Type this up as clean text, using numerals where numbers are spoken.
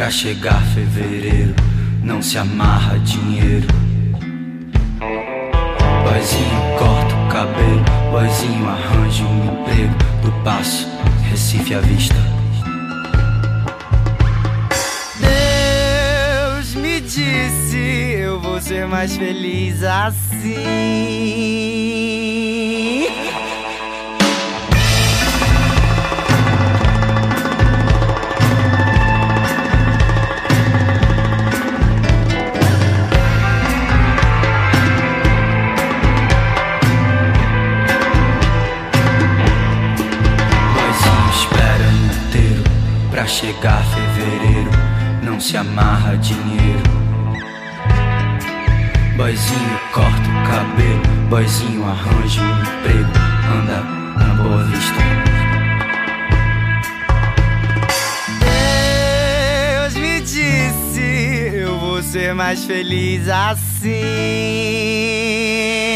Pra chegar fevereiro, não se amarra dinheiro. Boyzinho corta o cabelo, boyzinho arranja um emprego. Do Passo, Recife à vista. Deus me disse, eu vou ser mais feliz assim. Pra chegar fevereiro, não se amarra dinheiro. Boyzinho corta o cabelo, boyzinho arranja um emprego. Anda na Boa Vista. Deus me disse, eu vou ser mais feliz assim.